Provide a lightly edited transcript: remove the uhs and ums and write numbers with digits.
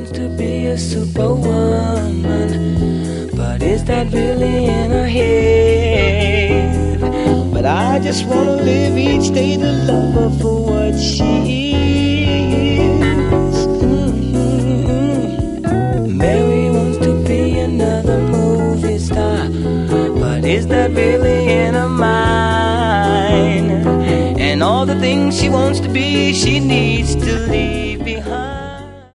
wants to be a superwoman, but is that really in her head? But I just wanna live each day to love her for what she is. Mary wants to be another movie star, but is that really in her mind? And all the things she wants to be, she needs to leave.